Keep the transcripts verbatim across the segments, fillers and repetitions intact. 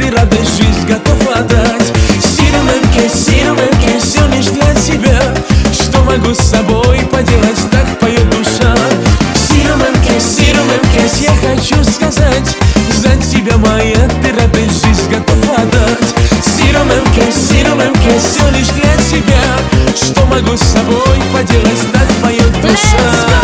ты радость, жизнь готов отдать. Сиромемке, сиромемке, все лишь для тебя. Что могу с собой поделать, так поет душа. Сиромемке, сиромемке, я хочу сказать, за тебя моя ты радость, жизнь готов отдать. Сиромемке, сиромемке, все лишь для тебя. Что могу с собой поделать, так поет душа.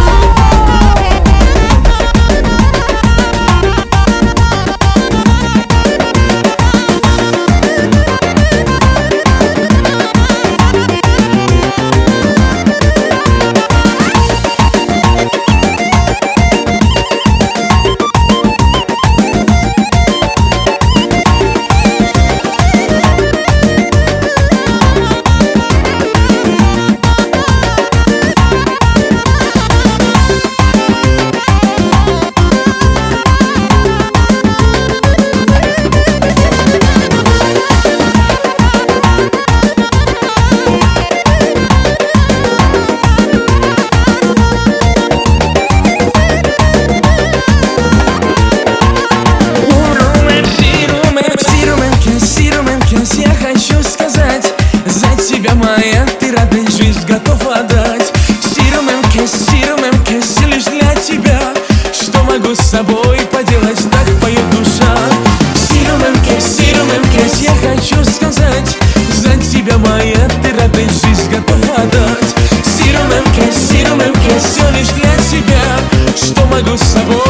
Я хочу сказать, за тебя моя ты радость, жизнь готов отдать. Сиромемке, сиромемке, все лишь для тебя. Что могу с собой поделать, так поет душа. Сиромемке, сиромемке, я хочу сказать, за тебя моя ты радость, жизнь готов отдать. Сиромемке, сиромемке, все лишь для тебя. Что могу с собой